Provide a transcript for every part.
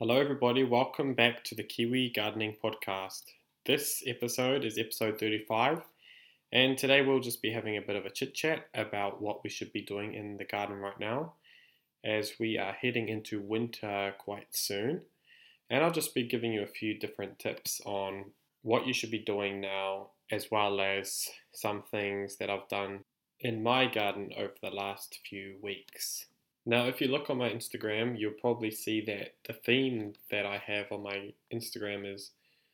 Hello, everybody. Welcome back to the Kiwi Gardening Podcast. This episode is episode 35, and today we'll just be having a bit of a chit chat about what we should be doing in the garden right now, as we are heading into winter quite soon. And I'll just be giving you a few different tips on what you should be doing now, as well as some things that I've done in my garden over the last few weeks. Now, if you look on my Instagram, you'll probably see that the theme that I have on my Instagram is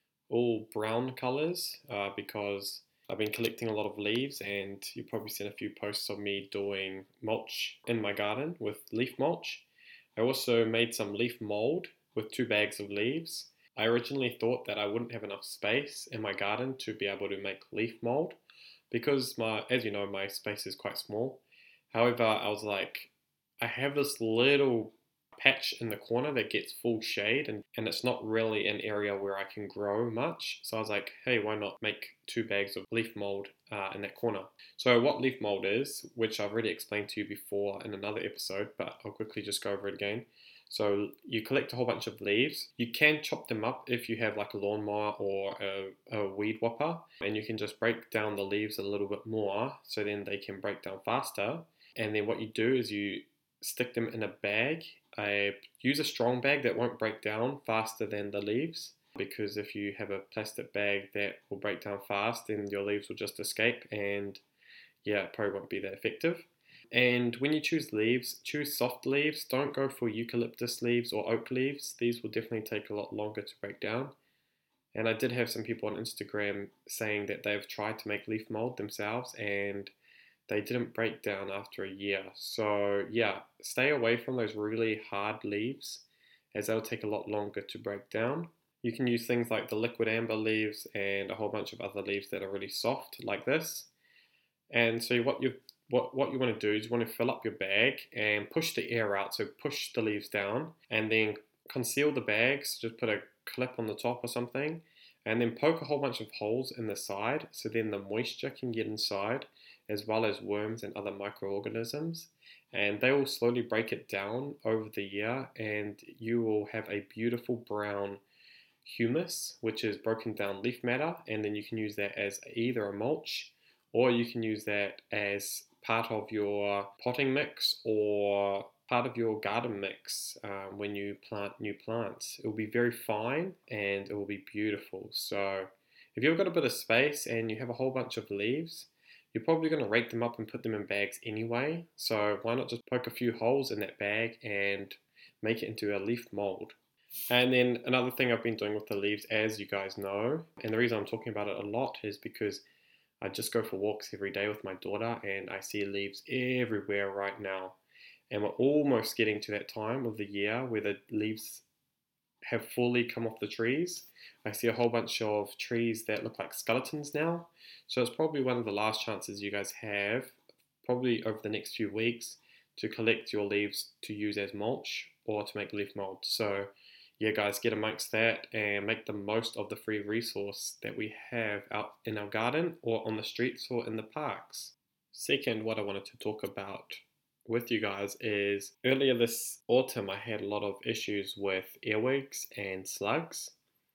all brown colors because I've been collecting a lot of leaves, and you've probably seen a few posts of me doing mulch in my garden with leaf mulch. I also made some leaf mold with 2 bags of leaves. I originally thought that I wouldn't have enough space in my garden to be able to make leaf mold because as you know, my space is quite small. However, I was like, I have this little patch in the corner that gets full shade, and it's not really an area where I can grow much. So I was like, hey, why not make 2 bags of leaf mold in that corner? So what leaf mold is, which I've already explained to you before in another episode, but I'll quickly just go over it again. So you collect a whole bunch of leaves. You can chop them up if you have like a lawnmower or a weed whopper, and you can just break down the leaves a little bit more so then they can break down faster. And then what you do is you stick them in a bag. I use a strong bag that won't break down faster than the leaves, because if you have a plastic bag that will break down fast, then your leaves will just escape, and yeah, it probably won't be that effective. And when you choose leaves, choose soft leaves. Don't go for eucalyptus leaves or oak leaves. These will definitely take a lot longer to break down. And I did have some people on Instagram saying that they've tried to make leaf mold themselves and they didn't break down after a year. So yeah, stay away from those really hard leaves, as they'll take a lot longer to break down. You can use things like the liquid amber leaves and a whole bunch of other leaves that are really soft like this. And so what you want to do is you want to fill up your bag and push the air out. So push the leaves down and then conceal the bags. Just put a clip on the top or something, and then poke a whole bunch of holes in the side so then the moisture can get inside, as well as worms and other microorganisms. And they will slowly break it down over the year, and you will have a beautiful brown humus, which is broken down leaf matter, and then you can use that as either a mulch, or you can use that as part of your potting mix or part of your garden mix when you plant new plants. It will be very fine and it will be beautiful. So if you've got a bit of space and you have a whole bunch of leaves, you're probably going to rake them up and put them in bags anyway. So why not just poke a few holes in that bag and make it into a leaf mold? And then another thing I've been doing with the leaves, as you guys know, and the reason I'm talking about it a lot is because I just go for walks every day with my daughter and I see leaves everywhere right now. And we're almost getting to that time of the year where the leaves have fully come off the trees. I see a whole bunch of trees that look like skeletons now. So it's probably one of the last chances you guys have, probably over the next few weeks, to collect your leaves to use as mulch or to make leaf mold. So yeah, guys, get amongst that and make the most of the free resource that we have out in our garden or on the streets or in the parks. Second, what I wanted to talk about with you guys is earlier this autumn I had a lot of issues with earwigs and slugs.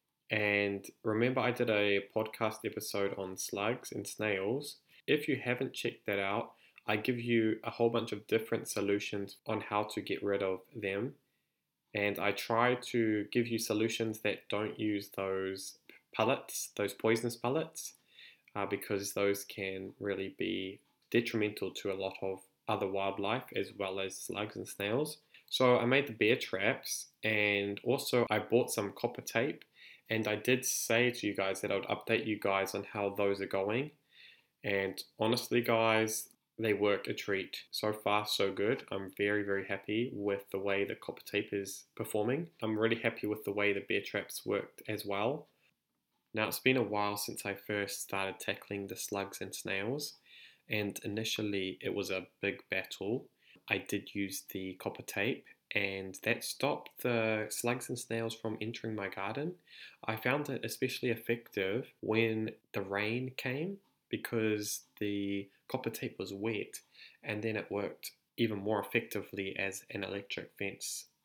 And remember, I did a podcast episode on slugs and snails. If you haven't checked that out, I give you a whole bunch of different solutions on how to get rid of them. And I try to give you solutions that don't use those pellets, those poisonous pellets, because those can really be detrimental to a lot of other wildlife as well as slugs and snails. So I made the bear traps, and also I bought some copper tape, and I did say to you guys that I would update you guys on how those are going. And honestly, guys, they work a treat. So far, so good. I'm very, very happy with the way the copper tape is performing. I'm really happy with the way the bear traps worked as well. Now, it's been a while since I first started tackling the slugs and snails, and initially it was a big battle. I did use the copper tape, and that stopped the slugs and snails from entering my garden. I found it especially effective when the rain came because the copper tape was wet, and then it worked even more effectively as an electric fence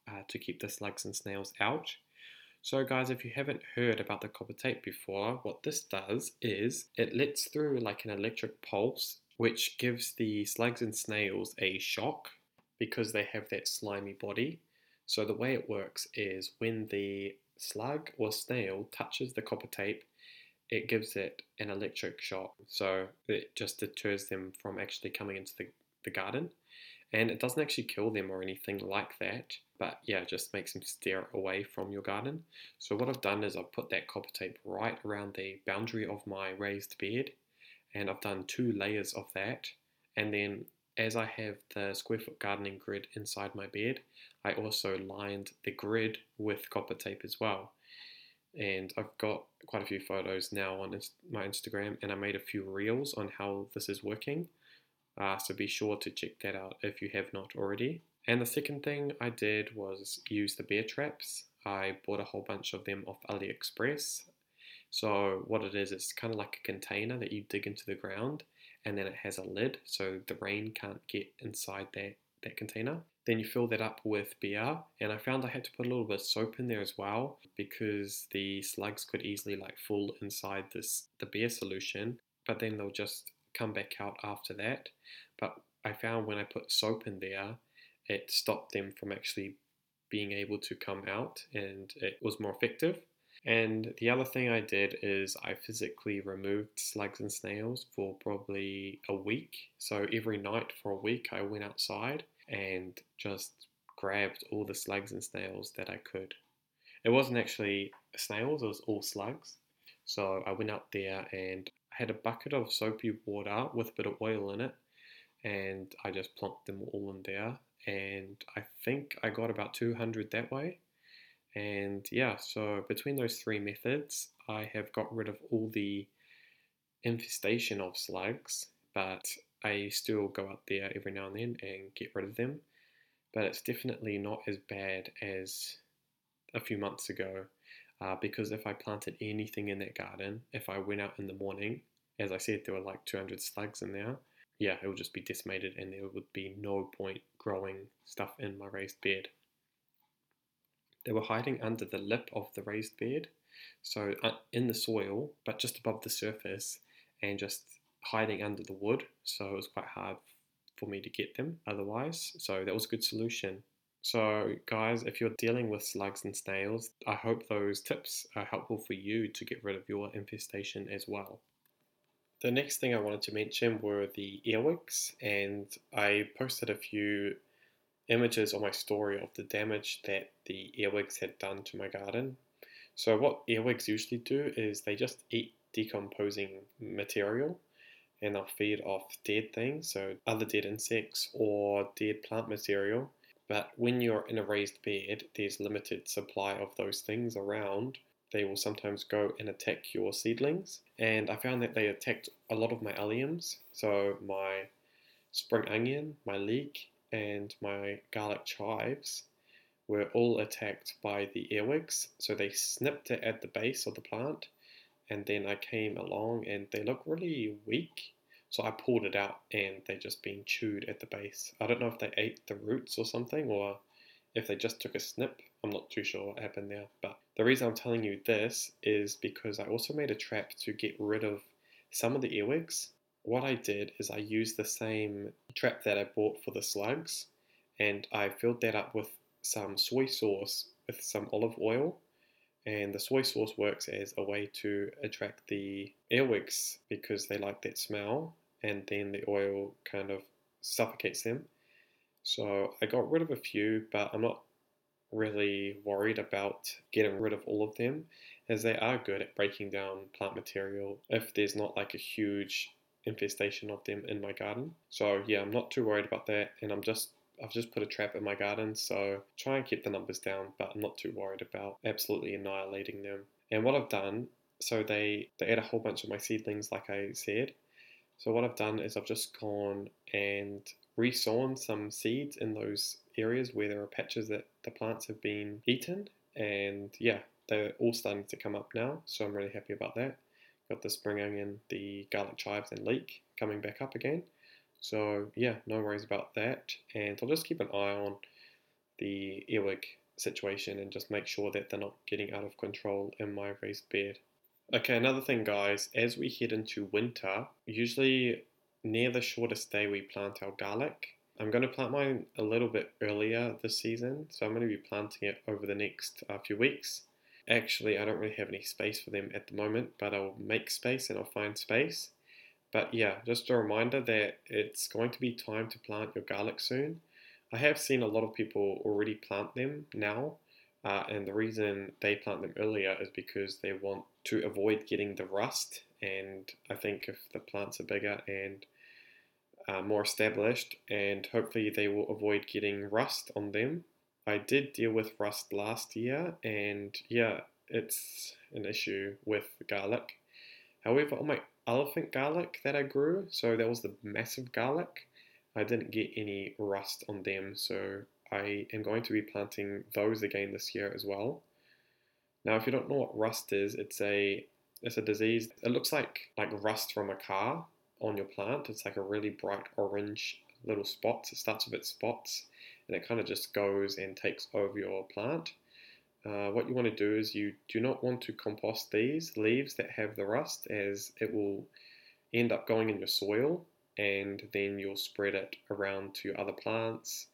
to keep the slugs and snails out. So guys, if you haven't heard about the copper tape before, what this does is it lets through like an electric pulse, which gives the slugs and snails a shock because they have that slimy body. So the way it works is when the slug or snail touches the copper tape, it gives it an electric shock. So it just deters them from actually coming into the garden. And it doesn't actually kill them or anything like that, but yeah, it just makes them steer away from your garden. So what I've done is I've put that copper tape right around the boundary of my raised bed, and I've done 2 layers of that. And then as I have the square foot gardening grid inside my bed, I also lined the grid with copper tape as well. And I've got quite a few photos now on my Instagram, and I made a few reels on how this is working. So be sure to check that out if you have not already. And the second thing I did was use the bear traps. I bought a whole bunch of them off AliExpress. So what it is, it's kind of like a container that you dig into the ground, and then it has a lid so the rain can't get inside that container. Then you fill that up with beer, and I found I had to put a little bit of soap in there as well because the slugs could easily like fall inside the beer solution, but then they'll just come back out after that. But I found when I put soap in there, it stopped them from actually being able to come out, and it was more effective. And the other thing I did is I physically removed slugs and snails for probably a week. So every night for a week, I went outside and just grabbed all the slugs and snails that I could. It wasn't actually snails, it was all slugs. So I went up there and I had a bucket of soapy water with a bit of oil in it, and I just plonked them all in there. And I think I got about 200 that way. And yeah, so between those 3 methods, I have got rid of all the infestation of slugs, but I still go out there every now and then and get rid of them. But it's definitely not as bad as a few months ago, because if I planted anything in that garden, if I went out in the morning, as I said, there were like 200 slugs in there. Yeah, it would just be decimated, and there would be no point growing stuff in my raised bed. They were hiding under the lip of the raised bed, so in the soil, but just above the surface, and just hiding under the wood. So it was quite hard for me to get them otherwise. So that was a good solution. So, guys, if you're dealing with slugs and snails, I hope those tips are helpful for you to get rid of your infestation as well. The next thing I wanted to mention were the earwigs, and I posted a few images on my story of the damage that the earwigs had done to my garden. So what earwigs usually do is they just eat decomposing material, and they'll feed off dead things, so other dead insects or dead plant material. But when you're in a raised bed, there's limited supply of those things around. They will sometimes go and attack your seedlings, and I found that they attacked a lot of my alliums, so my spring onion, my leek, and my garlic chives were all attacked by the earwigs. So they snipped it at the base of the plant, and then I came along and they look really weak. So I pulled it out and they just been chewed at the base. I don't know if they ate the roots or something, or if they just took a snip. I'm not too sure what happened there. But the reason I'm telling you this is because I also made a trap to get rid of some of the earwigs. What I did is I used the same trap that I bought for the slugs, and I filled that up with some soy sauce with some olive oil, and the soy sauce works as a way to attract the earwigs because they like that smell, and then the oil kind of suffocates them. So I got rid of a few, but I'm not really worried about getting rid of all of them, as they are good at breaking down plant material if there's not like a huge infestation of them in my garden. So yeah, I'm not too worried about that, and I've just put a trap in my garden, so try and keep the numbers down, but I'm not too worried about absolutely annihilating them. And what I've done, so they ate a whole bunch of my seedlings, like I said. So what I've done is I've just gone and resown some seeds in those areas where there are patches that the plants have been eaten, and yeah, they're all starting to come up now, so I'm really happy about that. Got the spring onion, the garlic chives and leek coming back up again. So yeah, no worries about that, and I'll just keep an eye on the earwig situation and just make sure that they're not getting out of control in my raised bed. Okay, another thing, guys, as we head into winter, usually near the shortest day we plant our garlic. I'm going to plant mine a little bit earlier this season, so I'm going to be planting it over the next few weeks. Actually, I don't really have any space for them at the moment, but I'll make space and I'll find space. But yeah, just a reminder that it's going to be time to plant your garlic soon. I have seen a lot of people already plant them now, and the reason they plant them earlier is because they want to avoid getting the rust. And I think if the plants are bigger and more established, and hopefully they will avoid getting rust on them. I did deal with rust last year, and yeah, it's an issue with garlic. However, on my elephant garlic that I grew, so that was the massive garlic, I didn't get any rust on them, so I am going to be planting those again this year as well. Now, if you don't know what rust is, it's a disease. It looks like rust from a car on your plant. It's like a really bright orange little spots. It starts with its spots, and it kind of just goes and takes over your plant. What you want to do is you do not want to compost these leaves that have the rust, as it will end up going in your soil, and then you'll spread it around to other plants.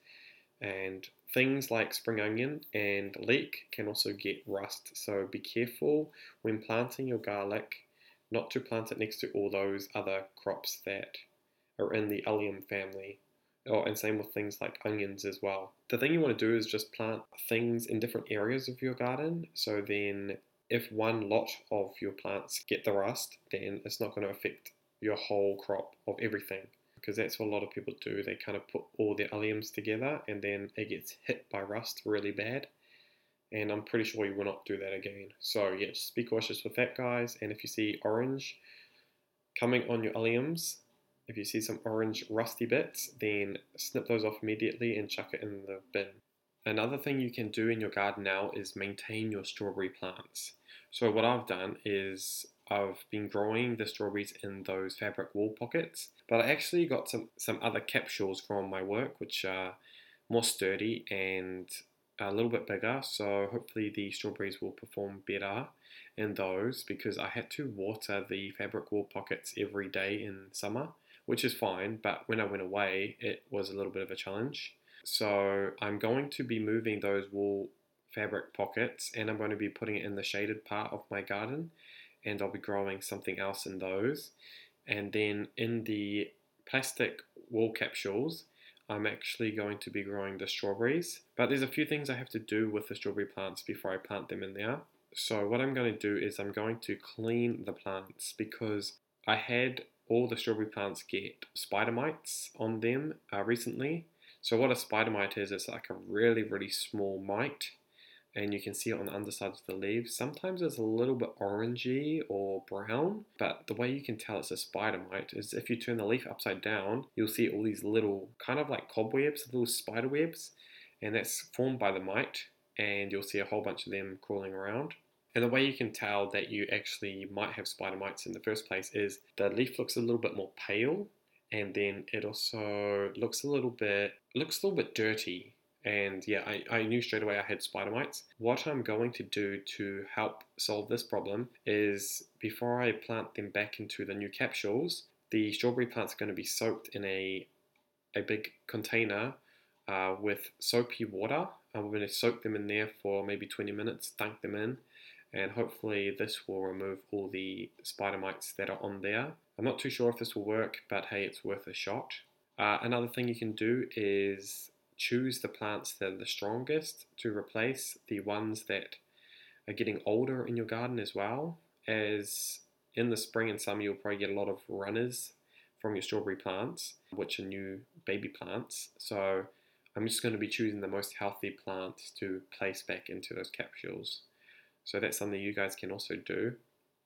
And things like spring onion and leek can also get rust, so be careful when planting your garlic not to plant it next to all those other crops that are in the allium family. Oh, and same with things like onions as well. The thing you want to do is just plant things in different areas of your garden, so then if one lot of your plants get the rust, then it's not going to affect your whole crop of everything, because that's what a lot of people do. They kind of put all their alliums together and then it gets hit by rust really bad. And I'm pretty sure you will not do that again. So yeah, just be cautious with that, guys. And if you see orange coming on your alliums, if you see some orange rusty bits, then snip those off immediately and chuck it in the bin. Another thing you can do in your garden now is maintain your strawberry plants. So what I've done is I've been growing the strawberries in those fabric wall pockets, but I actually got some other capsules from my work which are more sturdy and a little bit bigger, so hopefully the strawberries will perform better in those, because I had to water the fabric wall pockets every day in summer, which is fine, but when I went away it was a little bit of a challenge. So I'm going to be moving those wool fabric pockets, and I'm going to be putting it in the shaded part of my garden, and I'll be growing something else in those. And then in the plastic wool capsules, I'm actually going to be growing the strawberries. But there's a few things I have to do with the strawberry plants before I plant them in there. So what I'm going to do is I'm going to clean the plants, because I had all the strawberry plants get spider mites on them recently. So what a spider mite is, it's like a really, really small mite, and you can see it on the undersides of the leaves. Sometimes it's a little bit orangey or brown, but the way you can tell it's a spider mite is if you turn the leaf upside down, you'll see all these little kind of like cobwebs, little spider webs, and that's formed by the mite, and you'll see a whole bunch of them crawling around. And the way you can tell that you actually might have spider mites in the first place is the leaf looks a little bit more pale, and then it also looks a little bit dirty. And yeah, I knew straight away I had spider mites. What I'm going to do to help solve this problem is, before I plant them back into the new capsules, the strawberry plants are going to be soaked in a big container with soapy water. I'm going to soak them in there for maybe 20 minutes, dunk them in, and hopefully this will remove all the spider mites that are on there. I'm not too sure if this will work, but hey, it's worth a shot. Another thing you can do is choose the plants that are the strongest to replace the ones that are getting older in your garden as well, as in the spring and summer you'll probably get a lot of runners from your strawberry plants, which are new baby plants. So I'm just going to be choosing the most healthy plants to place back into those capsules. So that's something you guys can also do.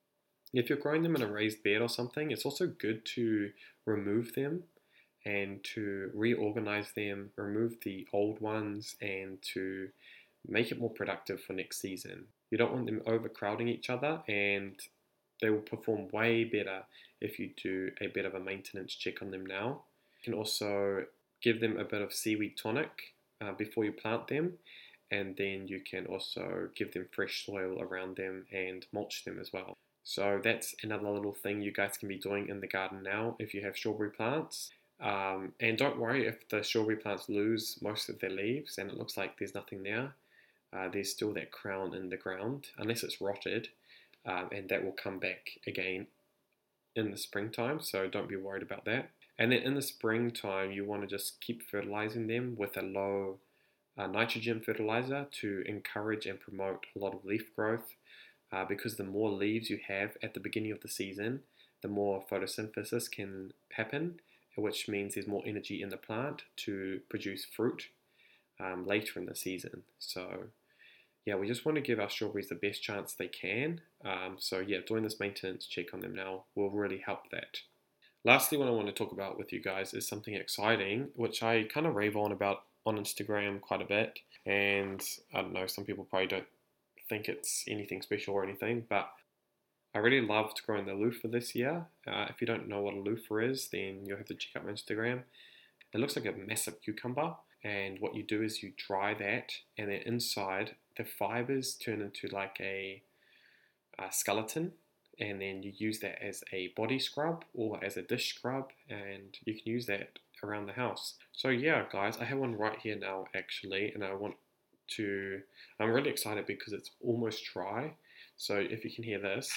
If you're growing them in a raised bed or something, it's also good to remove them and to reorganize them, remove the old ones, and to make it more productive for next season. You don't want them overcrowding each other, and they will perform way better if you do a bit of a maintenance check on them now. You can also give them a bit of seaweed tonic before you plant them, and then you can also give them fresh soil around them and mulch them as well. So that's another little thing you guys can be doing in the garden now if you have strawberry plants. And don't worry if the strawberry plants lose most of their leaves and it looks like there's nothing there. There's still that crown in the ground, unless it's rotted, and that will come back again in the springtime, so don't be worried about that. And then in the springtime, you want to just keep fertilizing them with a low nitrogen fertilizer to encourage and promote a lot of leaf growth, because the more leaves you have at the beginning of the season, the more photosynthesis can happen, which means there's more energy in the plant to produce fruit later in the season. So yeah, we just want to give our strawberries the best chance they can. So yeah, doing this maintenance check on them now will really help that. Lastly, what I want to talk about with you guys is something exciting, which I kind of rave on about on Instagram quite a bit. And I don't know, some people probably don't think it's anything special or anything, but I really loved growing the loofah this year. If you don't know what a loofah is, then you'll have to check out my Instagram. It looks like a massive cucumber, and what you do is you dry that, and then inside the fibers turn into like a skeleton, and then you use that as a body scrub or as a dish scrub, and you can use that around the house. So yeah, guys, I have one right here now actually, and I'm really excited because it's almost dry. So if you can hear this,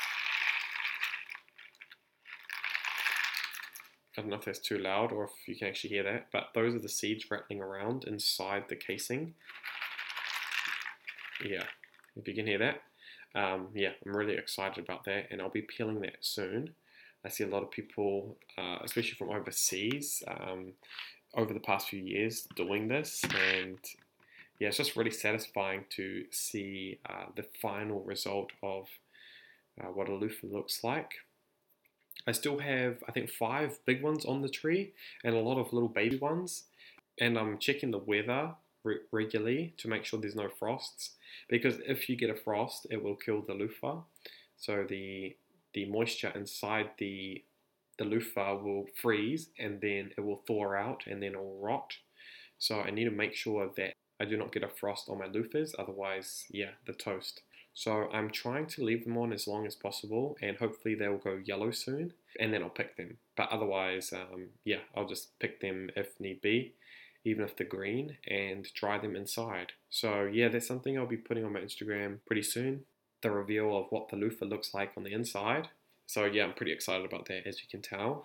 I don't know if that's too loud or if you can actually hear that, but those are the seeds rattling around inside the casing. Yeah, if you can hear that. Yeah, I'm really excited about that, and I'll be peeling that soon. I see a lot of people, especially from overseas, over the past few years doing this, and yeah, it's just really satisfying to see the final result of what a loofah looks like. I still have, I think, 5 big ones on the tree and a lot of little baby ones. And I'm checking the weather regularly to make sure there's no frosts. Because if you get a frost, it will kill the loofah. So the moisture inside the loofah will freeze and then it will thaw out and then it will rot. So I need to make sure that I do not get a frost on my loofahs, otherwise, yeah, the toast. So I'm trying to leave them on as long as possible, and hopefully they will go yellow soon, and then I'll pick them. But otherwise, yeah, I'll just pick them if need be, even if they're green, and dry them inside. So yeah, that's something I'll be putting on my Instagram pretty soon. The reveal of what the loofah looks like on the inside. So yeah, I'm pretty excited about that, as you can tell.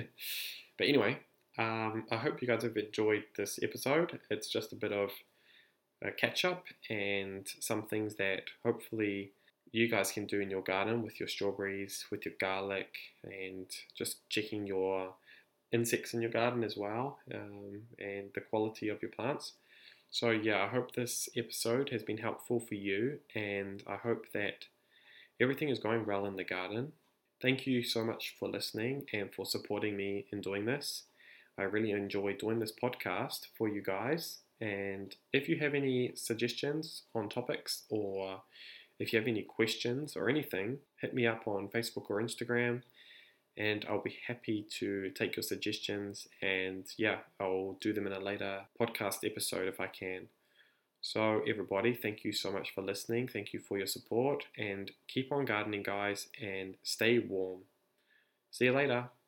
But anyway, I hope you guys have enjoyed this episode. It's just a bit of a catch up and some things that hopefully you guys can do in your garden with your strawberries, with your garlic, and just checking your insects in your garden as well, and the quality of your plants. So yeah, I hope this episode has been helpful for you, and I hope that everything is going well in the garden. Thank you so much for listening and for supporting me in doing this. I really enjoy doing this podcast for you guys. And if you have any suggestions on topics, or if you have any questions or anything, hit me up on Facebook or Instagram, and I'll be happy to take your suggestions. And yeah, I'll do them in a later podcast episode if I can. So, everybody, thank you so much for listening. Thank you for your support, and keep on gardening, guys, and stay warm. See you later.